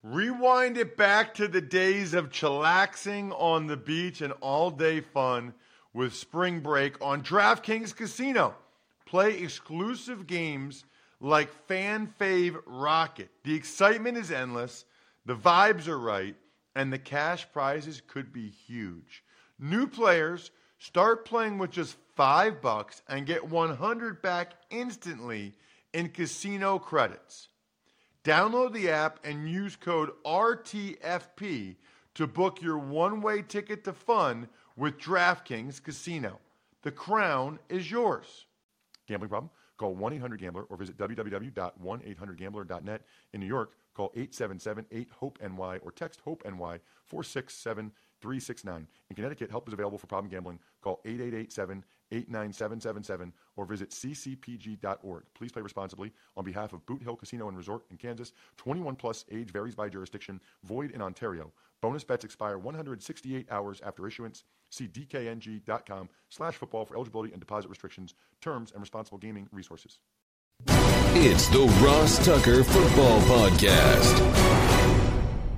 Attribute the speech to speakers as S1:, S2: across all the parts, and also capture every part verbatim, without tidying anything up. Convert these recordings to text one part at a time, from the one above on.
S1: Rewind it back to the days of chillaxing on the beach and all-day fun with spring break on DraftKings Casino. Play exclusive games like Fan Fave Rocket. The excitement is endless, the vibes are right, and the cash prizes could be huge. New players start playing with just five bucks and get one hundred back instantly in casino credits. Download the app and use code R T F P to book your one-way ticket to fun with DraftKings Casino. The crown is yours. Gambling problem? Call one eight hundred gambler or visit w w w dot one eight hundred gambler dot net. In New York, call eight seven seven eight hope N Y or text HOPE-NY four six seven three six nine. In Connecticut, help is available for problem gambling. Call eight eight eight seven eight nine seven seven seven or visit c c p g dot org. Please play responsibly. On behalf of Boot Hill Casino and Resort in Kansas, twenty-one plus, age varies by jurisdiction, void in Ontario. Bonus bets expire one hundred sixty-eight hours after issuance. See d k n g dot com slash football for eligibility and deposit restrictions, terms, and responsible gaming resources.
S2: It's the Ross Tucker Football Podcast.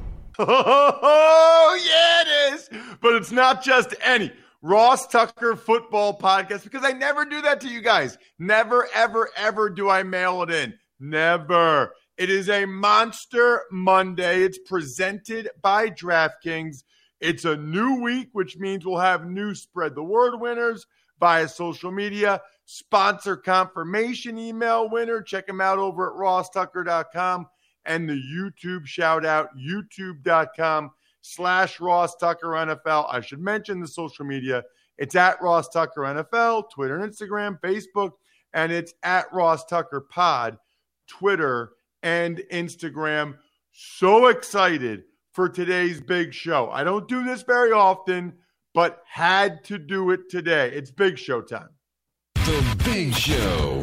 S1: Oh, yeah, it is. But it's not just any Ross Tucker Football Podcast, because I never do that to you guys. Never, ever, ever do I mail it in. Never. It is a Monster Monday. It's presented by DraftKings. It's a new week, which means we'll have new Spread the Word winners via social media, sponsor confirmation email winner. Check them out over at ross tucker dot com and the YouTube shout out, youtube.com slash Ross Tucker NFL. I should mention the social media. It's at Ross Tucker N F L, Twitter and Instagram, Facebook, and it's at Ross Tucker Pod, Twitter and Instagram. So excited for today's big show. I don't do this very often, but had to do it today. It's Big Show time.
S2: The Big Show.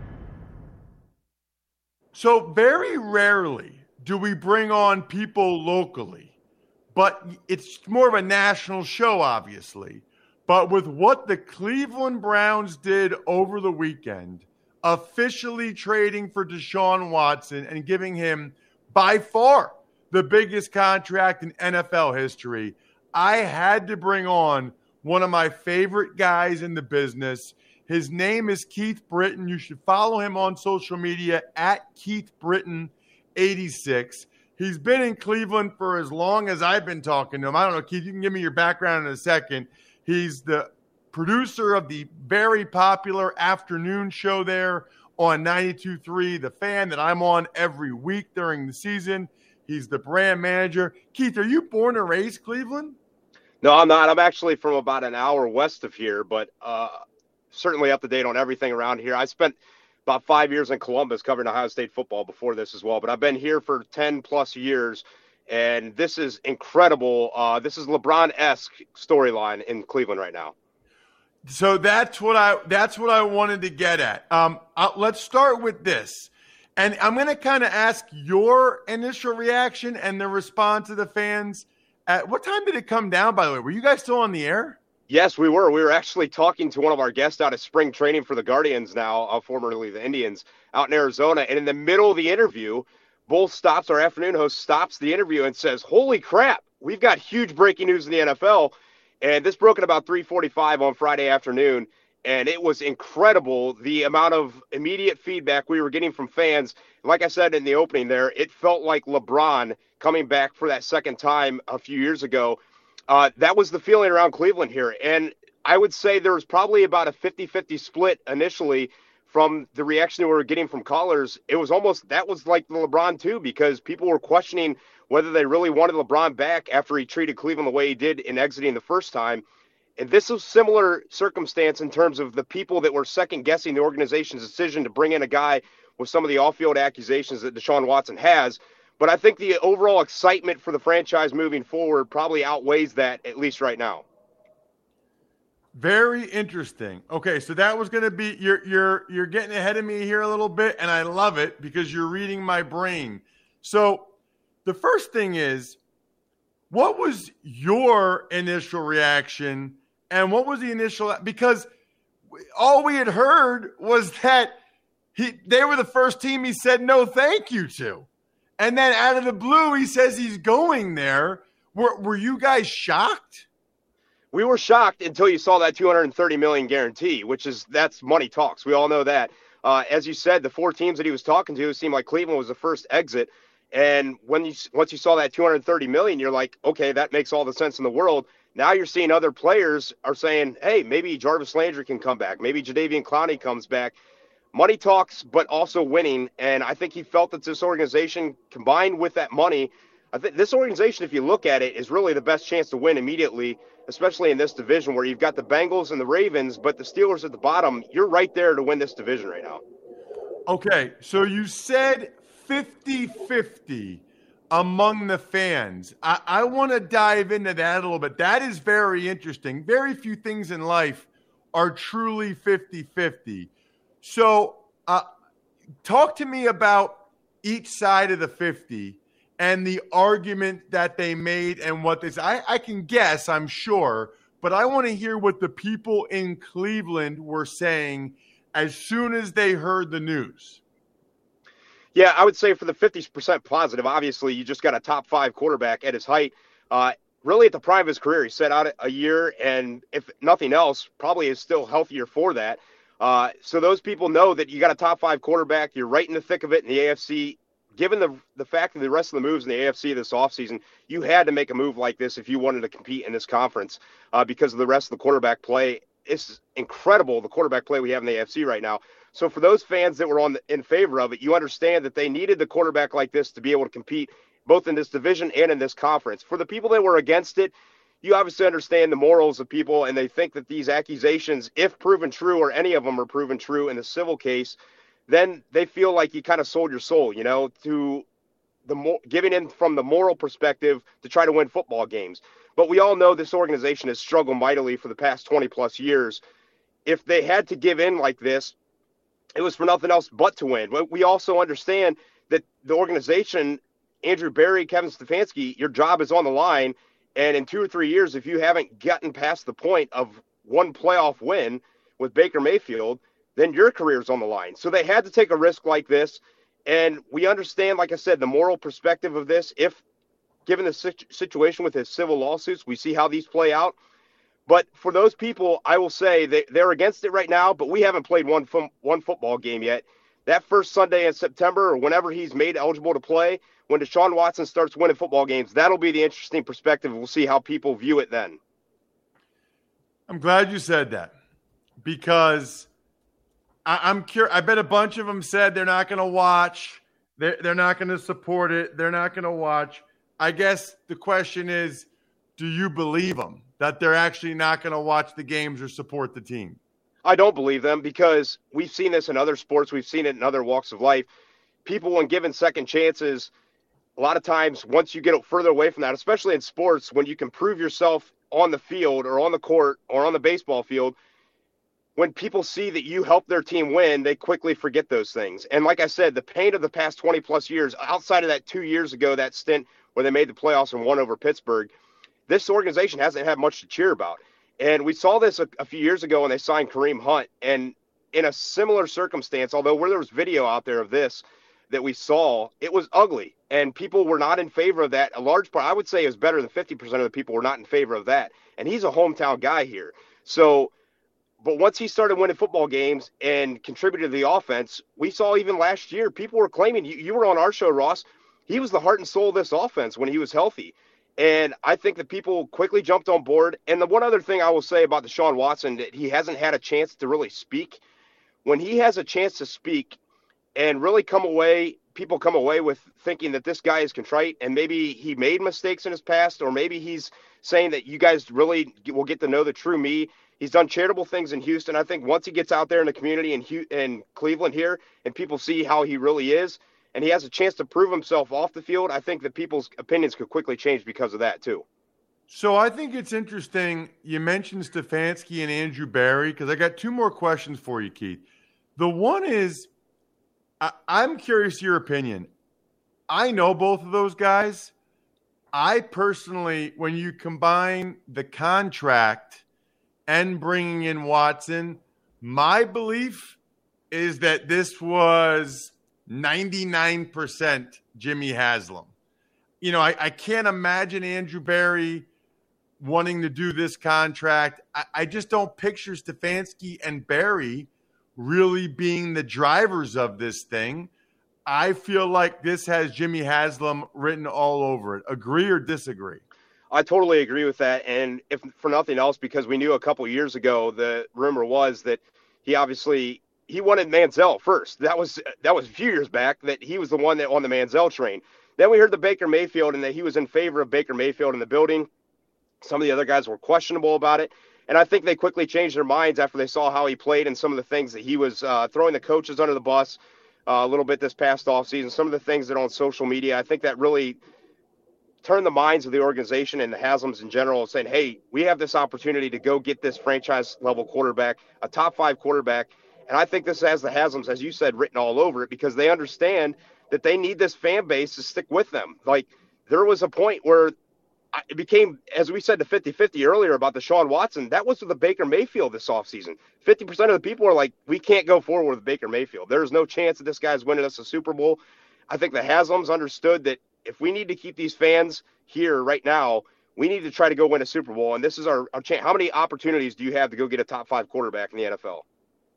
S1: So very rarely do we bring on people locally, but it's more of a national show, obviously. But with what the Cleveland Browns did over the weekend, officially trading for Deshaun Watson and giving him by far the biggest contract in N F L history, I had to bring on one of my favorite guys in the business. His name is Keith Britton. You should follow him on social media at Keith Britton eighty-six. He's been in Cleveland for as long as I've been talking to him. I don't know, Keith, you can give me your background in a second. He's the producer of the very popular afternoon show there on ninety-two point three, The Fan, that I'm on every week during the season. He's the brand manager. Keith, are you born and raised Cleveland?
S3: No, I'm not. I'm actually from about an hour west of here, but uh, certainly up to date on everything around here. I spent about five years in Columbus covering Ohio State football before this as well, but I've been here for ten plus years, and this is incredible. Uh, this is LeBron-esque storyline in Cleveland right now.
S1: So that's what I that's what I wanted to get at. Um, uh, let's start with this. And I'm going to kind of ask your initial reaction and the response of the fans. At what time did it come down, by the way? Were you guys still on the air?
S3: Yes, we were. We were actually talking to one of our guests out at spring training for the Guardians now, uh, formerly the Indians, out in Arizona. And in the middle of the interview, Bull stops, our afternoon host stops the interview and says, holy crap, we've got huge breaking news in the N F L. And this broke at about three forty-five on Friday afternoon. And it was incredible, the amount of immediate feedback we were getting from fans. Like I said in the opening there, it felt like LeBron coming back for that second time a few years ago. Uh, that was the feeling around Cleveland here. And I would say there was probably about a fifty-fifty split initially from the reaction we were getting from callers. It was almost, that was like the LeBron too, because people were questioning whether they really wanted LeBron back after he treated Cleveland the way he did in exiting the first time. And this is similar circumstance in terms of the people that were second-guessing the organization's decision to bring in a guy with some of the off-field accusations that Deshaun Watson has. But I think the overall excitement for the franchise moving forward probably outweighs that, at least right now.
S1: Very interesting. Okay, so that was going to be you're you're you're getting ahead of me here a little bit, and I love it because you're reading my brain. So the first thing is, what was your initial reaction? And what was the initial – because all we had heard was that he they were the first team he said no thank you to. And then out of the blue, he says he's going there. Were, were you guys shocked?
S3: We were shocked until you saw that two hundred thirty million dollars guarantee, which is that's money talks. We all know that. Uh, as you said, the four teams that he was talking to seemed like Cleveland was the first exit. And when you once you saw that two hundred thirty million dollars, you're like, okay, that makes all the sense in the world. Now you're seeing other players are saying, hey, maybe Jarvis Landry can come back. Maybe Jadeveon Clowney comes back. Money talks, but also winning. And I think he felt that this organization, combined with that money, I think this organization, if you look at it, is really the best chance to win immediately, especially in this division where you've got the Bengals and the Ravens, but the Steelers at the bottom. You're right there to win this division right now.
S1: Okay, so you said fifty-fifty among the fans. I, I want to dive into that a little bit. That is very interesting. Very few things in life are truly fifty-fifty. So uh, talk to me about each side of the fifty and the argument that they made and what this – I I can guess, I'm sure, but I want to hear what the people in Cleveland were saying as soon as they heard the news.
S3: Yeah, I would say for the fifty percent positive, obviously you just got a top five quarterback at his height. Uh, really at the prime of his career, he set out a year, and if nothing else, probably is still healthier for that. Uh, so those people know that you got a top five quarterback. You're right in the thick of it in the A F C. Given the the fact of the rest of the moves in the A F C this offseason, you had to make a move like this if you wanted to compete in this conference uh, because of the rest of the quarterback play. It's incredible, the quarterback play we have in the A F C right now. So for those fans that were on the, in favor of it, you understand that they needed the quarterback like this to be able to compete both in this division and in this conference. For the people that were against it, you obviously understand the morals of people, and they think that these accusations, if proven true or any of them are proven true in the civil case, then they feel like you kind of sold your soul, you know, to the mo- giving in from the moral perspective to try to win football games. But we all know this organization has struggled mightily for the past twenty plus years. If they had to give in like this, it was for nothing else but to win. But we also understand that the organization, Andrew Berry, Kevin Stefanski, your job is on the line. And in two or three years, if you haven't gotten past the point of one playoff win with Baker Mayfield, then your career's on the line. So they had to take a risk like this. And we understand, like I said, the moral perspective of this. If given the situation with his civil lawsuits, we see how these play out. But for those people, I will say they, they're against it right now, but we haven't played one fo- one football game yet. That first Sunday in September, or whenever he's made eligible to play, when Deshaun Watson starts winning football games, that'll be the interesting perspective. We'll see how people view it then.
S1: I'm glad you said that because I, I'm curious. I bet a bunch of them said they're not going to watch. They're, they're not going to support it. They're not going to watch. I guess the question is, do you believe them that they're actually not going to watch the games or support the team?
S3: I don't believe them because we've seen this in other sports. We've seen it in other walks of life. People, when given second chances, a lot of times once you get further away from that, especially in sports, when you can prove yourself on the field or on the court or on the baseball field, when people see that you help their team win, they quickly forget those things. And like I said, the pain of the past twenty plus years, outside of that two years ago, that stint where they made the playoffs and won over Pittsburgh, this organization hasn't had much to cheer about. And we saw this a, a few years ago when they signed Kareem Hunt. And in a similar circumstance, although where there was video out there of this that we saw, it was ugly. And people were not in favor of that. A large part, I would say, is better than fifty percent of the people were not in favor of that. And he's a hometown guy here. So, but once he started winning football games and contributed to the offense, we saw even last year, people were claiming, you, you were on our show, Ross, he was the heart and soul of this offense when he was healthy. And I think that people quickly jumped on board. And the one other thing I will say about Deshaun Watson, that he hasn't had a chance to really speak. When he has a chance to speak and really come away, people come away with thinking that this guy is contrite and maybe he made mistakes in his past, or maybe he's saying that you guys really will get to know the true me. He's done charitable things in Houston. I think once he gets out there in the community in, H- in Cleveland here and people see how he really is, and he has a chance to prove himself off the field, I think that people's opinions could quickly change because of that too.
S1: So I think it's interesting you mentioned Stefanski and Andrew Berry, because I got two more questions for you, Keith. The one is, I- I'm curious your opinion. I know both of those guys. I personally, when you combine the contract and bringing in Watson, my belief is that this was ninety-nine percent Jimmy Haslam. You know, I, I can't imagine Andrew Berry wanting to do this contract. I, I just don't picture Stefanski and Berry really being the drivers of this thing. I feel like this has Jimmy Haslam written all over it. Agree or disagree?
S3: I totally agree with that. And if for nothing else, because we knew a couple years ago, the rumor was that he obviously he wanted Manziel first. That was that was a few years back that he was the one that on the Manziel train. Then we heard the Baker Mayfield and that he was in favor of Baker Mayfield in the building. Some of the other guys were questionable about it. And I think they quickly changed their minds after they saw how he played and some of the things that he was uh, throwing the coaches under the bus uh, a little bit this past offseason. Some of the things that on social media, I think that really turned the minds of the organization and the Haslams in general, saying, hey, we have this opportunity to go get this franchise-level quarterback, a top-five quarterback. And I think this has the Haslams, as you said, written all over it because they understand that they need this fan base to stick with them. Like, there was a point where it became, as we said, the fifty-fifty earlier about the Deshaun Watson. That was with the Baker Mayfield this offseason. fifty percent of the people are like, we can't go forward with Baker Mayfield. There's no chance that this guy's winning us a Super Bowl. I think the Haslams understood that if we need to keep these fans here right now, we need to try to go win a Super Bowl. And this is our, our chance. How many opportunities do you have to go get a top five quarterback in the N F L?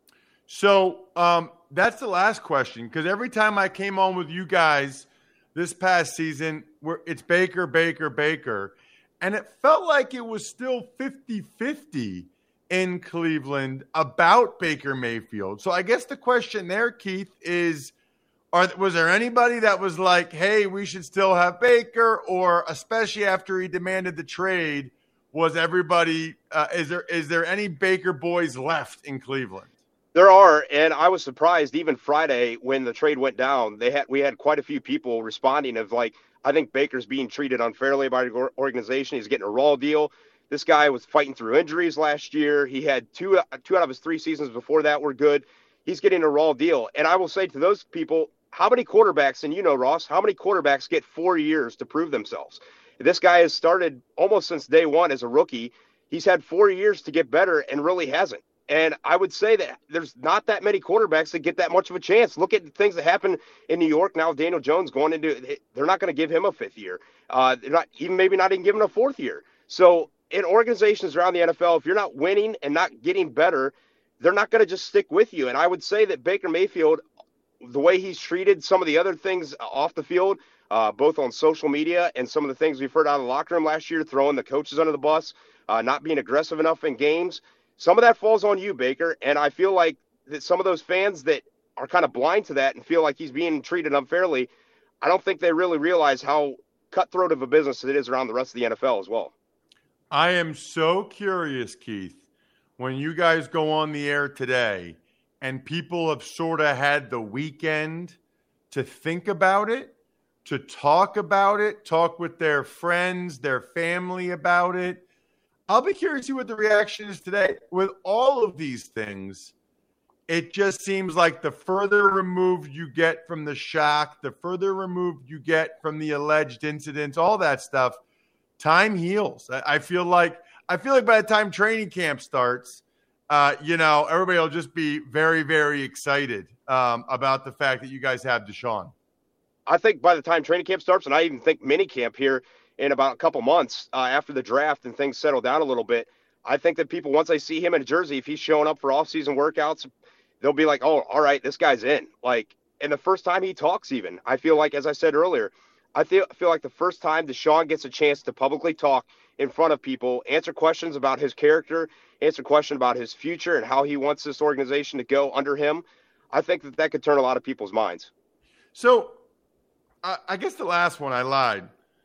S1: So um, that's the last question, because every time I came on with you guys this past season, where it's Baker, Baker, Baker, and it felt like it was still fifty-fifty in Cleveland about Baker Mayfield. So I guess the question there, Keith, is Are, was there anybody that was like, hey, we should still have Baker, or especially after he demanded the trade, was everybody uh, – is there is there any Baker boys left in Cleveland?
S3: There are, and I was surprised even Friday when the trade went down. They had we had quite a few people responding of like, I think Baker's being treated unfairly by the organization. He's getting a raw deal. This guy was fighting through injuries last year. He had two, two out of his three seasons before that were good. He's getting a raw deal. And I will say to those people – how many quarterbacks, and you know, Ross, how many quarterbacks get four years to prove themselves? This guy has started almost since day one as a rookie. He's had four years to get better and really hasn't. And I would say that there's not that many quarterbacks that get that much of a chance. Look at the things that happen in New York now. Daniel Jones going into – they're not going to give him a fifth year. Uh, they're not even maybe not even giving a fourth year. So in organizations around the N F L, if you're not winning and not getting better, they're not going to just stick with you. And I would say that Baker Mayfield – the way he's treated some of the other things off the field, uh, both on social media and some of the things we've heard out of the locker room last year, throwing the coaches under the bus, uh, not being aggressive enough in games, some of that falls on you, Baker. And I feel like that some of those fans that are kind of blind to that and feel like he's being treated unfairly, I don't think they really realize how cutthroat of a business it is around the rest of the N F L as well.
S1: I am so curious, Keith, when you guys go on the air today and people have sort of had the weekend to think about it, to talk about it, talk with their friends, their family about it. I'll be curious to see what the reaction is today. With all of these things, it just seems like the further removed you get from the shock, the further removed you get from the alleged incidents, all that stuff, time heals. I feel like I feel like by the time training camp starts, Uh, you know, everybody will just be very, very excited um, about the fact that you guys have Deshaun.
S3: I think by the time training camp starts, and I even think mini camp here in about a couple months uh, after the draft and things settle down a little bit, I think that people, once they see him in a jersey, if he's showing up for off-season workouts, they'll be like, oh, all right, this guy's in. Like, and the first time he talks even, I feel like, as I said earlier, I feel, feel like the first time Deshaun gets a chance to publicly talk in front of people, answer questions about his character, answer questions about his future and how he wants this organization to go under him, I think that that could turn a lot of people's minds.
S1: So uh, I guess the last one I lied.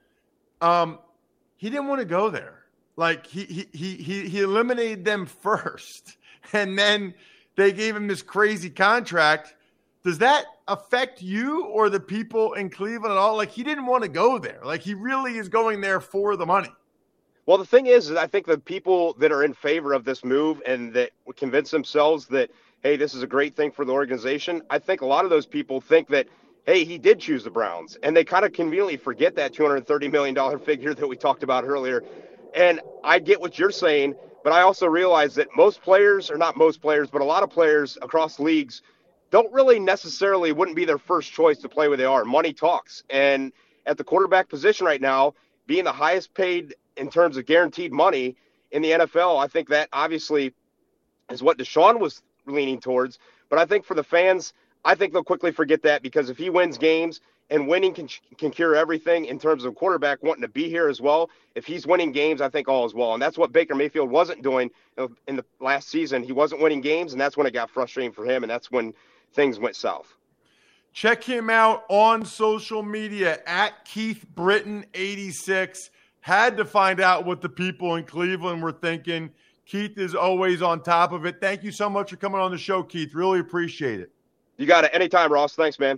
S1: Um, he didn't want to go there. Like he, he, he, he, he eliminated them first and then they gave him this crazy contract. Does that affect you or the people in Cleveland at all? Like he didn't want to go there. Like he really is going there for the money.
S3: Well, the thing is, is I think the people that are in favor of this move and that convince themselves that, hey, this is a great thing for the organization, I think a lot of those people think that, hey, he did choose the Browns. And they kind of conveniently forget that two hundred thirty million dollars figure that we talked about earlier. And I get what you're saying, but I also realize that most players, or not most players, but a lot of players across leagues don't really necessarily wouldn't be their first choice to play where they are. Money talks. And at the quarterback position right now, being the highest paid in terms of guaranteed money in the N F L, I think that obviously is what Deshaun was leaning towards. But I think for the fans, I think they'll quickly forget that, because if he wins games, and winning can can cure everything in terms of quarterback wanting to be here as well. If he's winning games, I think all is well. And that's what Baker Mayfield wasn't doing in the last season. He wasn't winning games, and that's when it got frustrating for him, and that's when things went south.
S1: Check him out on social media at Keith Britton eighty-six. Had to find out what the people in Cleveland were thinking. Keith is always on top of it. Thank you so much for coming on the show, Keith. Really appreciate it.
S3: You got it. Anytime, Ross. Thanks, man.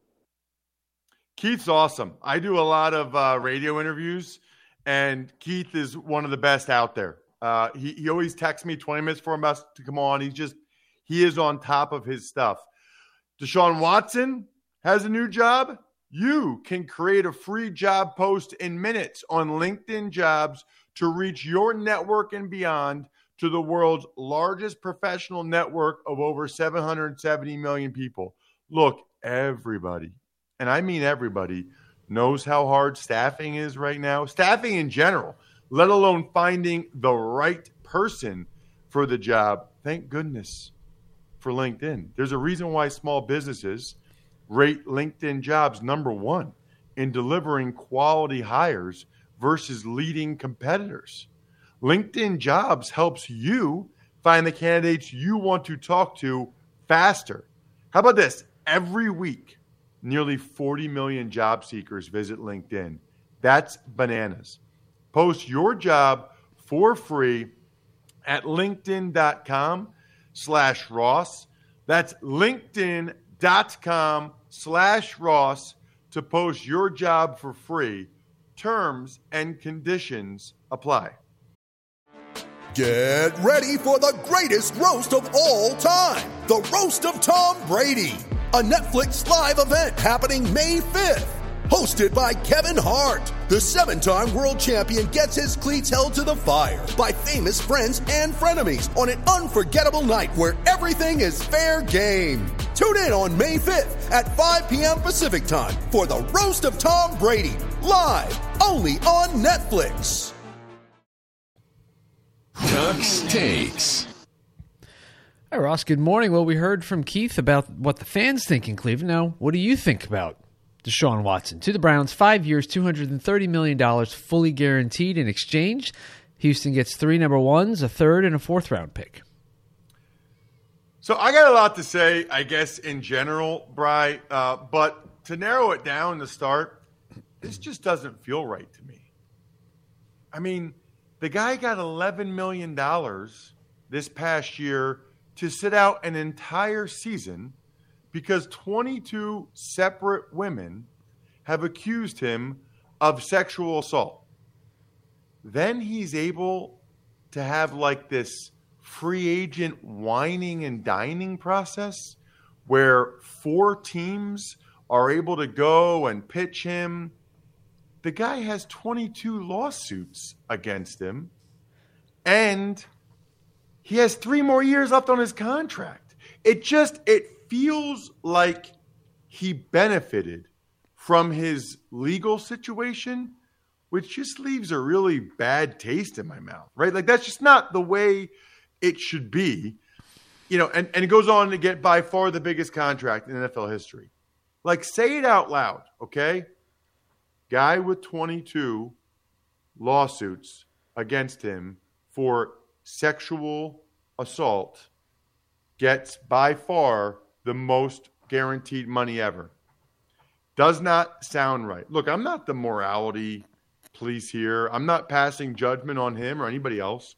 S1: Keith's awesome. I do a lot of uh, radio interviews, and Keith is one of the best out there. Uh, he, he always texts me twenty minutes before I'm about to come on. He's just, he is on top of his stuff. Deshaun Watson has a new job. You can create a free job post in minutes on LinkedIn Jobs to reach your network and beyond to the world's largest professional network of over seven hundred seventy million people. Look, everybody, and I mean everybody, knows how hard staffing is right now. Staffing in general, let alone finding the right person for the job. Thank goodness for LinkedIn. There's a reason why small businesses rate LinkedIn Jobs number one in delivering quality hires versus leading competitors. LinkedIn Jobs helps you find the candidates you want to talk to faster. How about this? Every week, nearly forty million job seekers visit LinkedIn. That's bananas. Post your job for free at linkedin.com slash Ross. That's linkedin.com slash Ross to post your job for free. Terms and conditions apply.
S4: Get ready for the greatest roast of all time, the Roast of Tom Brady, a Netflix live event happening May fifth. Hosted by Kevin Hart, the seven-time world champion gets his cleats held to the fire by famous friends and frenemies on an unforgettable night where everything is fair game. Tune in on May fifth at five p.m. Pacific time for the Roast of Tom Brady, live only on Netflix.
S2: Tux Takes.
S5: Hi, Ross. Good morning. Well, we heard from Keith about what the fans think in Cleveland. Now, what do you think about Deshaun Watson? To the Browns, five years, two hundred thirty million dollars, fully guaranteed in exchange. Houston gets three number ones, a third, and a fourth round pick.
S1: So I got a lot to say, I guess, in general, Bri, uh, but to narrow it down to start, this just doesn't feel right to me. I mean, the guy got eleven million dollars this past year to sit out an entire season because twenty-two separate women have accused him of sexual assault. Then he's able to have like this free agent whining and dining process where four teams are able to go and pitch him. The guy has twenty-two lawsuits against him, and he has three more years left on his contract. It just, it feels like he benefited from his legal situation, which just leaves a really bad taste in my mouth, right? Like, that's just not the way it should be. You know, and, and it goes on to get by far the biggest contract in N F L history. Like, say it out loud, okay? Guy with twenty-two lawsuits against him for sexual assault gets by far the most guaranteed money ever. Does not sound right. Look, I'm not the morality police here. I'm not passing judgment on him or anybody else.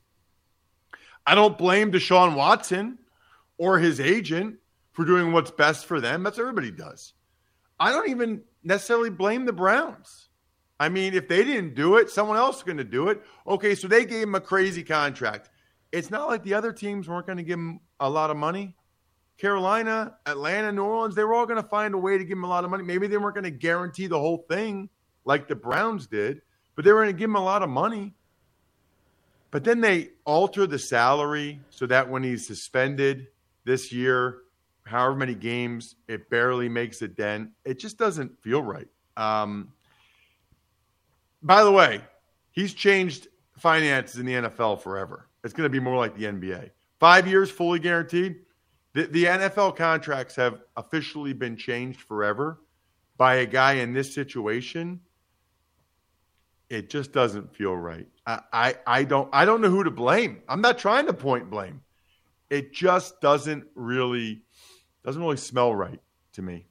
S1: I don't blame Deshaun Watson or his agent for doing what's best for them. That's what everybody does. I don't even necessarily blame the Browns. I mean, if they didn't do it, someone else is going to do it. Okay, so they gave him a crazy contract. It's not like the other teams weren't going to give him a lot of money. Carolina, Atlanta, New Orleans, they were all going to find a way to give him a lot of money. Maybe they weren't going to guarantee the whole thing like the Browns did, but they were going to give him a lot of money. But then they alter the salary so that when he's suspended this year however many games, it barely makes a dent. It just doesn't feel right. Um, by the way, he's changed finances in the N F L forever. It's going to be more like the N B A. Five years fully guaranteed. The, the N F L contracts have officially been changed forever by a guy in this situation. It just doesn't feel right. I, I, I don't I don't know who to blame. I'm not trying to point blame. It just doesn't really doesn't really smell right to me.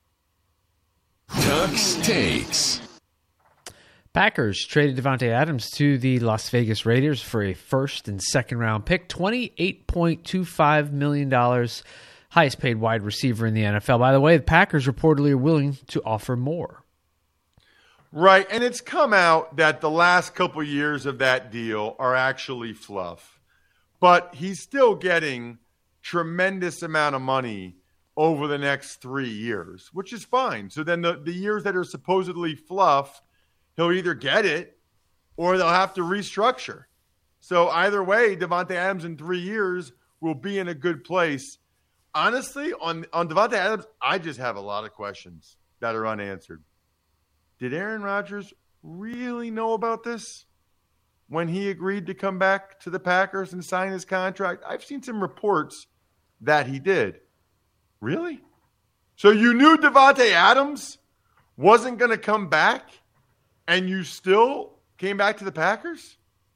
S2: Ducks Takes.
S5: Packers traded Davante Adams to the Las Vegas Raiders for a first and second round pick, twenty-eight point two five million dollars, highest paid wide receiver in the N F L. By the way, the Packers reportedly are willing to offer more.
S1: Right, and it's come out that the last couple years of that deal are actually fluff. But he's still getting tremendous amount of money over the next three years, which is fine. So then the, the years that are supposedly fluff, he'll either get it or they'll have to restructure. So either way, Davante Adams in three years will be in a good place. Honestly, on, on Davante Adams, I just have a lot of questions that are unanswered. Did Aaron Rodgers really know about this when he agreed to come back to the Packers and sign his contract? I've seen some reports that he did. Really? So you knew Davante Adams wasn't going to come back and you still came back to the Packers?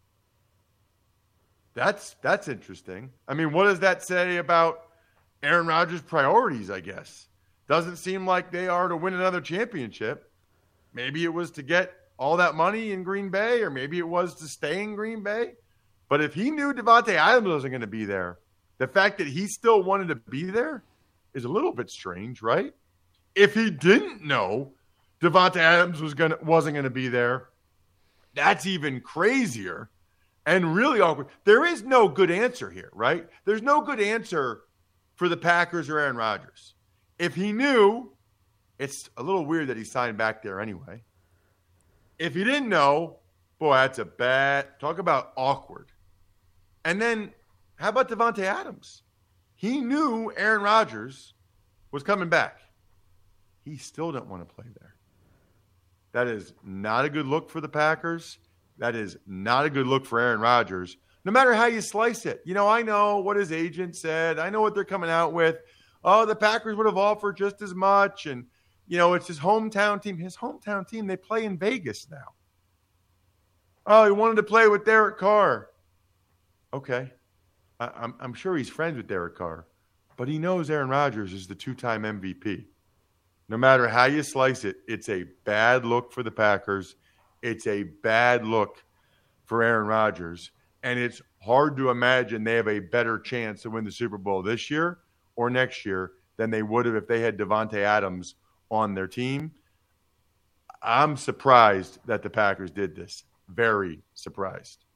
S1: That's that's interesting. I mean, what does that say about Aaron Rodgers' priorities, I guess? Doesn't seem like they are to win another championship. Maybe it was to get all that money in Green Bay, or maybe it was to stay in Green Bay. But if he knew Davante Adams wasn't going to be there, the fact that he still wanted to be there is a little bit strange, right? If he didn't know Davante Adams was gonna wasn't going to be there, that's even crazier and really awkward. There is no good answer here, right? There's no good answer for the Packers or Aaron Rodgers. If he knew, it's a little weird that he signed back there anyway. If he didn't know, boy, that's a bad – talk about awkward. And then how about Davante Adams? He knew Aaron Rodgers was coming back. He still didn't want to play there. That is not a good look for the Packers. That is not a good look for Aaron Rodgers, no matter how you slice it. You know, I know what his agent said. I know what they're coming out with. Oh, the Packers would have offered just as much, and – you know, it's his hometown team. His hometown team, they play in Vegas now. Oh, he wanted to play with Derek Carr. Okay. I, I'm, I'm sure he's friends with Derek Carr. But he knows Aaron Rodgers is the two-time M V P. No matter how you slice it, it's a bad look for the Packers. It's a bad look for Aaron Rodgers. And it's hard to imagine they have a better chance to win the Super Bowl this year or next year than they would have if they had Davante Adams on their team. I'm surprised that the Packers did this. Very surprised.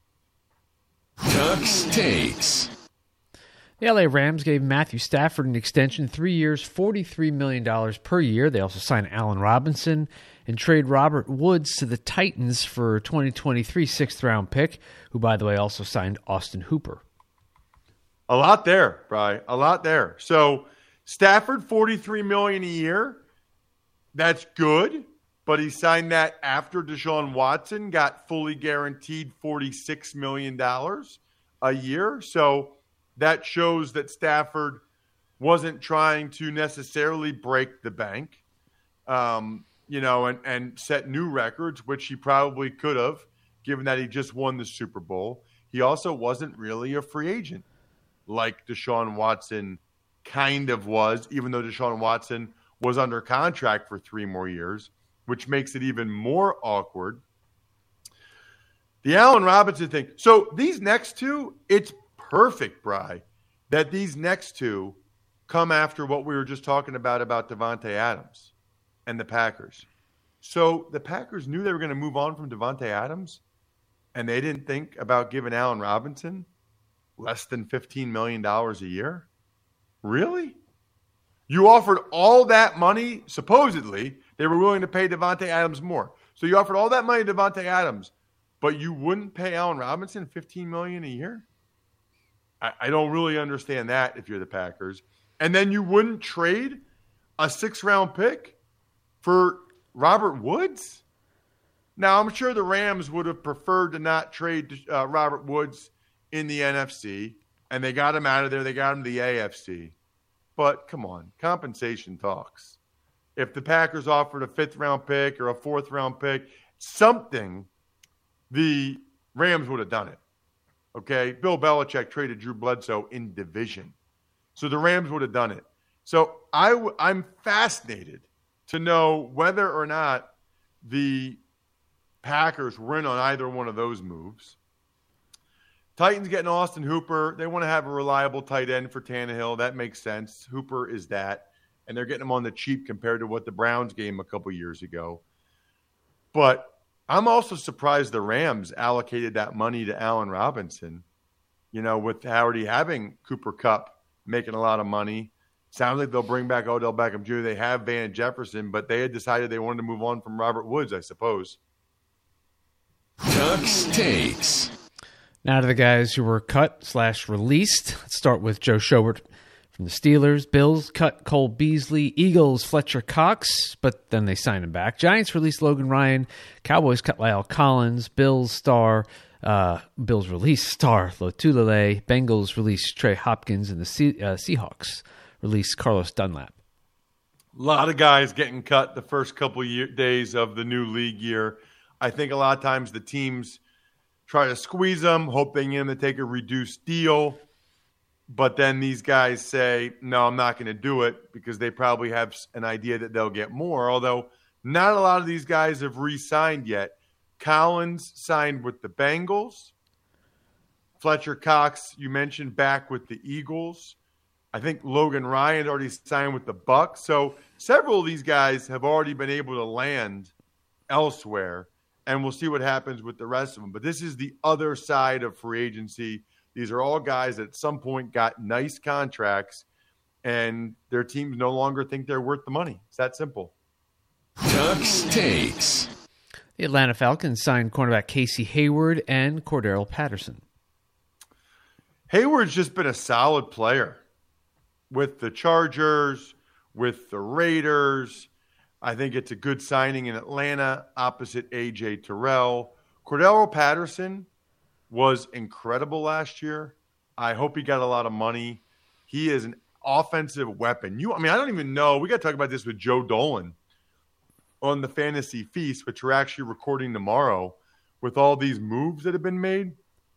S2: Ducks Takes.
S5: The L A Rams gave Matthew Stafford an extension, three years, forty-three million dollars per year. They also signed Allen Robinson and trade Robert Woods to the Titans for a twenty twenty-three sixth-round pick, who, by the way, also signed Austin Hooper.
S1: A lot there, Bri. A lot there. So Stafford, forty-three million dollars a year. That's good, but he signed that after Deshaun Watson got fully guaranteed forty-six million dollars a year. So that shows that Stafford wasn't trying to necessarily break the bank, um, you know, and, and set new records, which he probably could have, given that he just won the Super Bowl. He also wasn't really a free agent like Deshaun Watson kind of was, even though Deshaun Watson was under contract for three more years, which makes it even more awkward. The Allen Robinson thing. So these next two, it's perfect, Bri, that these next two come after what we were just talking about, about Davante Adams and the Packers. So the Packers knew they were going to move on from Davante Adams, and they didn't think about giving Allen Robinson less than fifteen million dollars a year? Really? You offered all that money, supposedly, they were willing to pay Davante Adams more. So you offered all that money to Davante Adams, but you wouldn't pay Allen Robinson fifteen million dollars a year? I, I don't really understand that if you're the Packers. And then you wouldn't trade a six-round pick for Robert Woods? Now, I'm sure the Rams would have preferred to not trade uh, Robert Woods in the N F C, and they got him out of there. They got him to the A F C. But come on, compensation talks. If the Packers offered a fifth-round pick or a fourth-round pick, something, the Rams would have done it. Okay? Bill Belichick traded Drew Bledsoe in division. So the Rams would have done it. So I w- I'm fascinated to know whether or not the Packers were in on either one of those moves. Titans getting Austin Hooper. They want to have a reliable tight end for Tannehill. That makes sense. Hooper is that. And they're getting him on the cheap compared to what the Browns gave him a couple years ago. But I'm also surprised the Rams allocated that money to Allen Robinson. You know, with already having Cooper Kupp making a lot of money. Sounds like they'll bring back Odell Beckham Junior They have Van Jefferson, but they had decided they wanted to move on from Robert Woods, I suppose.
S2: Ducks Takes.
S5: Now to the guys who were cut slash released. Let's start with Joe Schobert from the Steelers. Bills cut Cole Beasley. Eagles Fletcher Cox, but then they signed him back. Giants released Logan Ryan. Cowboys cut Lyle Collins. Bills star, uh, Bills released star Lotulelei. Bengals released Trey Hopkins, and the C- uh, Seahawks released Carlos Dunlap.
S1: A lot of guys getting cut the first couple year, days of the new league year. I think a lot of times the teams try to squeeze them, hope they get them to take a reduced deal. But then these guys say, no, I'm not going to do it because they probably have an idea that they'll get more. Although not a lot of these guys have re-signed yet. Collins signed with the Bengals. Fletcher Cox, you mentioned, back with the Eagles. I think Logan Ryan already signed with the Bucs. So several of these guys have already been able to land elsewhere. And we'll see what happens with the rest of them. But this is the other side of free agency. These are all guys that at some point got nice contracts, and their teams no longer think they're worth the money. It's that simple.
S2: Ducks Takes.
S5: The Atlanta Falcons signed cornerback Casey Hayward and Cordero Patterson.
S1: Hayward's just been a solid player with the Chargers, with the Raiders. I think it's a good signing in Atlanta opposite A J Terrell. Cordero Patterson was incredible last year. I hope he got a lot of money. He is an offensive weapon. You, I mean, I don't even know. We got to talk about this with Joe Dolan on the Fantasy Feast, which we're actually recording tomorrow with all these moves that have been made.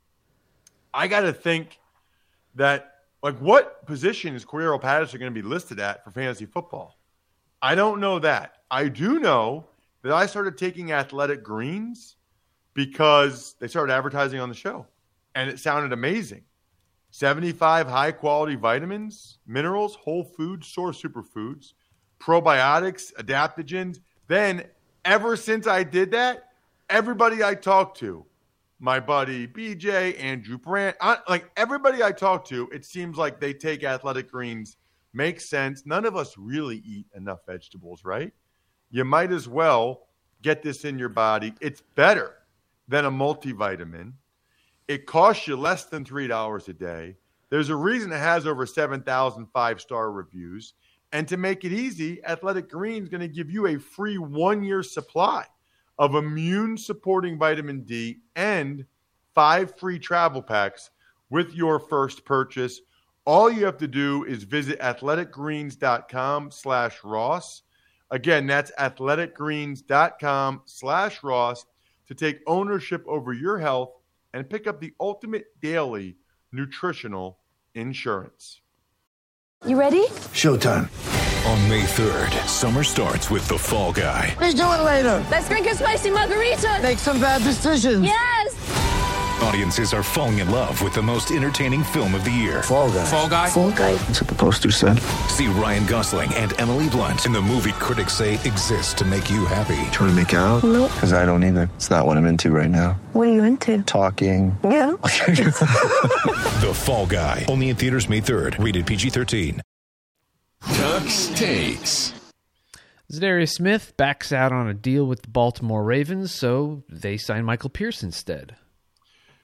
S1: I got to think that, like, what position is Cordero Patterson going to be listed at for fantasy football? I don't know that. I do know that I started taking Athletic Greens because they started advertising on the show, and it sounded amazing. seventy-five high-quality vitamins, minerals, whole food source superfoods, probiotics, adaptogens. Then, ever since I did that, everybody I talked to, my buddy B J, Andrew Brandt, I, like everybody I talk to, it seems like they take Athletic Greens. Makes sense. None of us really eat enough vegetables, right? You might as well get this in your body. It's better than a multivitamin. It costs you less than three dollars a day. There's a reason it has over seven thousand five-star reviews. And to make it easy, Athletic Greens is going to give you a free one-year supply of immune-supporting vitamin D and five free travel packs with your first purchase. All you have to do is visit athleticgreens.com slash Ross. Again, that's athleticgreens.com slash Ross to take ownership over your health and pick up the ultimate daily nutritional insurance.
S6: You ready?
S7: Showtime. On May third, summer starts with The Fall Guy.
S6: Let's do it later. Let's drink a spicy margarita. Make some bad decisions. Yes!
S7: Audiences are falling in love with the most entertaining film of the year.
S6: Fall Guy.
S7: Fall Guy?
S6: Fall Guy.
S7: That's what the poster said. See Ryan Gosling and Emily Blunt in the movie critics say exists to make you happy.
S8: Trying to make it out?
S6: Nope.
S8: Because I don't either. It's not what I'm into right now.
S6: What are you into?
S8: Talking.
S6: Yeah.
S7: The Fall Guy. Only in theaters May third. Rated P G thirteen.
S2: Ducks Takes.
S5: Zadarius Smith backs out on a deal with the Baltimore Ravens, so they sign Michael Pierce instead.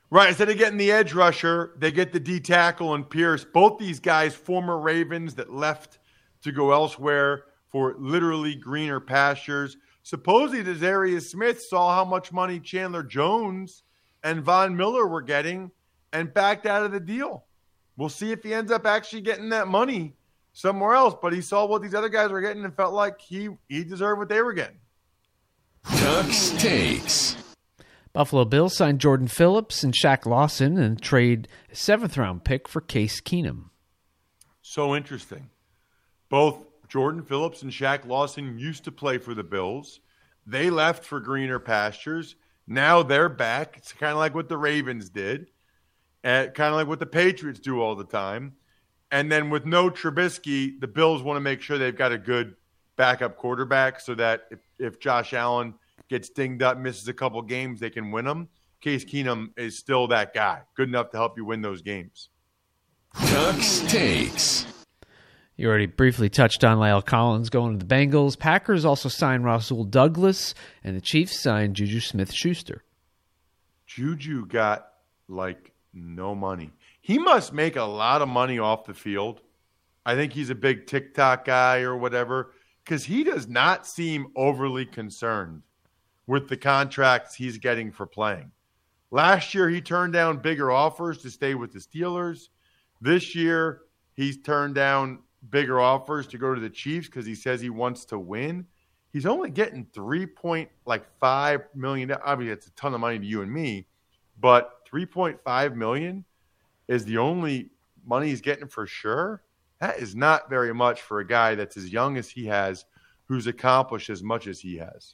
S1: Right. Instead of getting the edge rusher, they get the D tackle and Pierce. Both these guys, former Ravens that left to go elsewhere for literally greener pastures. Supposedly, Desarius Smith saw how much money Chandler Jones and Von Miller were getting and backed out of the deal. We'll see if he ends up actually getting that money somewhere else. But he saw what these other guys were getting and felt like he, he deserved what they were getting.
S2: Ducks Takes.
S5: Buffalo Bills signed Jordan Phillips and Shaq Lawson and trade a seventh-round pick for Case Keenum.
S1: So interesting. Both Jordan Phillips and Shaq Lawson used to play for the Bills. They left for greener pastures. Now they're back. It's kind of like what the Ravens did, and kind of like what the Patriots do all the time. And then with no Trubisky, the Bills want to make sure they've got a good backup quarterback so that if, if Josh Allen gets dinged up, misses a couple games, they can win them. Case Keenum is still that guy, good enough to help you win those games.
S2: Ducks Takes.
S5: You already briefly touched on La'el Collins going to the Bengals. Packers also signed Rasul Douglas, and the Chiefs signed Juju Smith-Schuster.
S1: Juju got, like, no money. He must make a lot of money off the field. I think he's a big TikTok guy or whatever, because he does not seem overly concerned with the contracts he's getting for playing. Last year, he turned down bigger offers to stay with the Steelers. This year, he's turned down bigger offers to go to the Chiefs because he says he wants to win. He's only getting three point five million dollars. I mean, it's a ton of money to you and me, but three point five million dollars is the only money he's getting for sure. That is not very much for a guy that's as young as he has, who's accomplished as much as he has.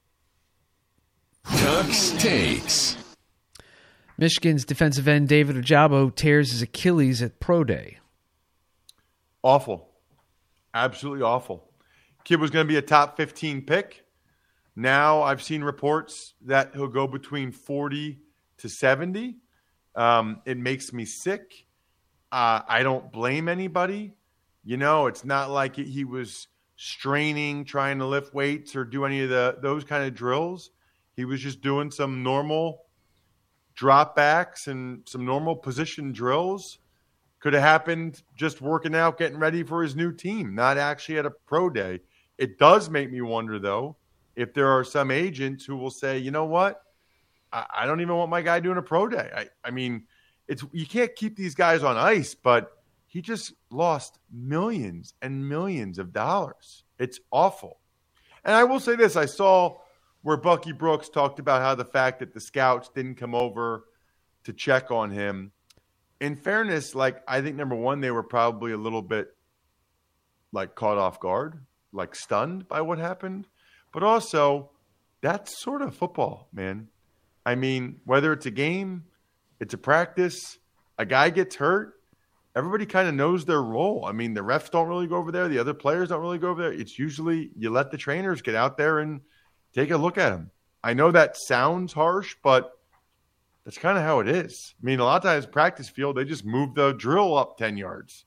S2: Ducks Takes.
S5: Michigan's defensive end David Ojabo tears his Achilles at Pro Day.
S1: Awful. Absolutely awful. Kid was going to be a top fifteen pick. Now I've seen reports that he'll go between forty to seventy. Um, it makes me sick. Uh, I don't blame anybody. You know, it's not like he was straining, trying to lift weights or do any of the those kind of drills. He was just doing some normal drop backs and some normal position drills. Could have happened just working out, getting ready for his new team, not actually at a pro day. It does make me wonder, though, if there are some agents who will say, you know what, I, I don't even want my guy doing a pro day. I, I mean, it's you can't keep these guys on ice, but he just lost millions and millions of dollars. It's awful. And I will say this, I saw where Bucky Brooks talked about how the fact that the scouts didn't come over to check on him. In fairness, like, I think, number one, they were probably a little bit, like, caught off guard, like, stunned by what happened. But also, that's sort of football, man. I mean, whether it's a game, it's a practice, a guy gets hurt, everybody kind of knows their role. I mean, the refs don't really go over there. The other players don't really go over there. It's usually you let the trainers get out there and take a look at him. I know that sounds harsh, but that's kind of how it is. I mean, a lot of times practice field, they just move the drill up ten yards.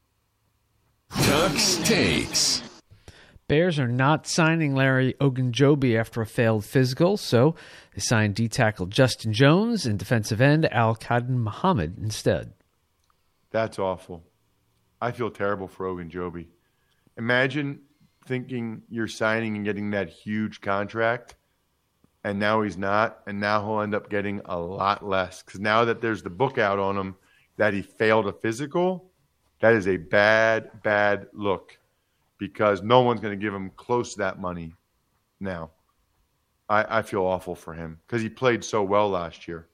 S2: Ducks Takes.
S5: Bears are not signing Larry Ogunjobi after a failed physical, so they signed D-tackle Justin Jones and defensive end Al-Qadin Muhammad instead.
S1: That's awful. I feel terrible for Ogunjobi. Imagine thinking you're signing and getting that huge contract, and now he's not, and now he'll end up getting a lot less. Because now that there's the book out on him that he failed a physical, that is a bad, bad look because no one's going to give him close to that money now. I, I feel awful for him because he played so well last year.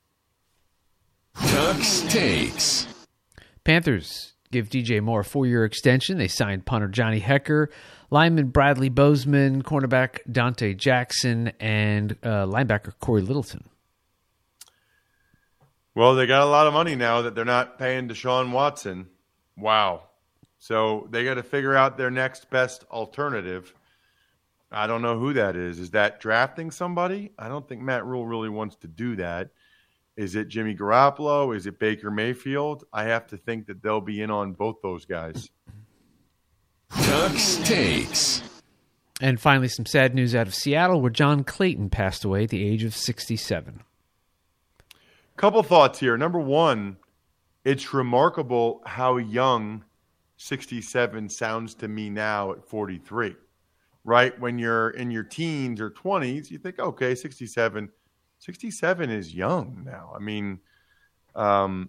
S2: Ducks Takes.
S5: Panthers give D J Moore a four-year extension. They signed punter Johnny Hecker, lineman Bradley Bozeman, cornerback Dante Jackson, and uh, linebacker Corey Littleton.
S1: Well, they got a lot of money now that they're not paying Deshaun Watson. Wow. So they got to figure out their next best alternative. I don't know who that is. Is that drafting somebody? I don't think Matt Rule really wants to do that. Is it Jimmy Garoppolo? Is it Baker Mayfield? I have to think that they'll be in on both those guys.
S2: Ducks Takes.
S5: And finally, some sad news out of Seattle where John Clayton passed away at the age of sixty-seven.
S1: Couple thoughts here. Number one, it's remarkable how young sixty-seven sounds to me now at forty-three, right? When you're in your teens or twenties, you think, okay, sixty-seven. sixty-seven is young now. I mean, um,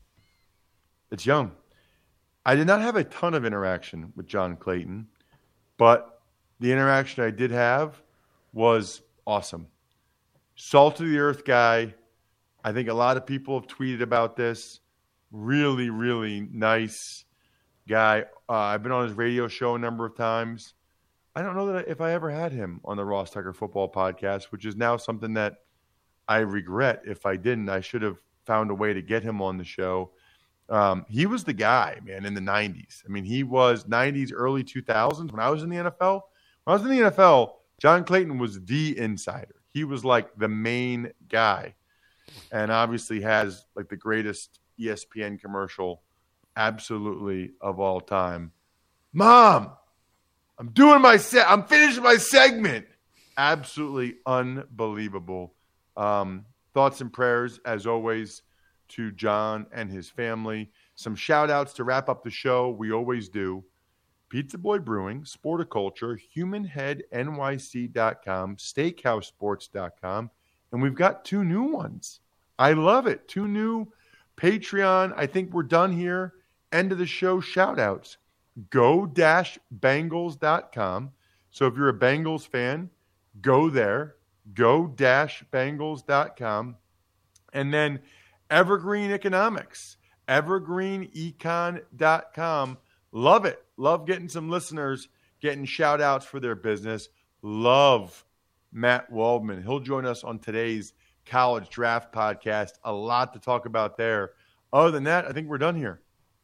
S1: it's young. I did not have a ton of interaction with John Clayton, but the interaction I did have was awesome. Salt of the earth guy. I think a lot of people have tweeted about this. Really, really nice guy. Uh, I've been on his radio show a number of times. I don't know that if I ever had him on the Ross Tucker Football Podcast, which is now something that I regret if I didn't. I should have found a way to get him on the show. Um, he was the guy, man, in the nineties. I mean, he was nineties, early two thousands. When I was in the N F L, when I was in the N F L, John Clayton was the insider. He was like the main guy, and obviously has like the greatest E S P N commercial absolutely of all time. Mom, I'm doing my set. I'm finishing my segment. Absolutely unbelievable. Um, thoughts and prayers, as always, to John and his family. Some shout-outs to wrap up the show. We always do. Pizza Boy Brewing, Sporticulture, human head N Y C dot com, steakhouse sports dot com, and we've got two new ones. I love it. Two new Patreon. I think we're done here. End of the show shout-outs. go dash bengals dot com. So if you're a Bengals fan, go there. go dash bengals dot com. And then Evergreen Economics, evergreen econ dot com. Love it. Love getting some listeners getting shout outs for their business. Love Matt Waldman. He'll join us on today's College Draft Podcast. A lot to talk about there. Other than that, I think we're done here.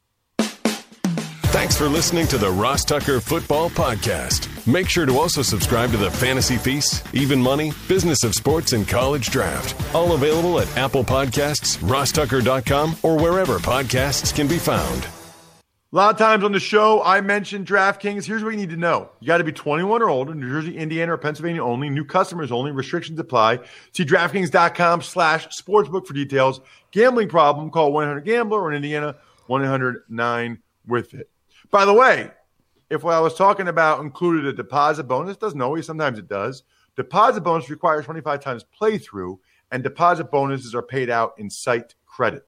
S2: Thanks for listening to the Ross Tucker Football Podcast. Make sure to also subscribe to the Fantasy Feast, Even Money, Business of Sports, and College Draft. All available at Apple Podcasts, ross tucker dot com, or wherever podcasts can be found.
S1: A lot of times on the show, I mentioned DraftKings. Here's what you need to know. You got to be twenty-one or older, New Jersey, Indiana, or Pennsylvania only. New customers only. Restrictions apply. See DraftKings dot com slash sportsbook for details. Gambling problem, call one eight hundred gambler, or in Indiana, one eight hundred nine with it. By the way, if what I was talking about included a deposit bonus, doesn't always, sometimes it does. Deposit bonus requires twenty-five times playthrough, and deposit bonuses are paid out in site credit.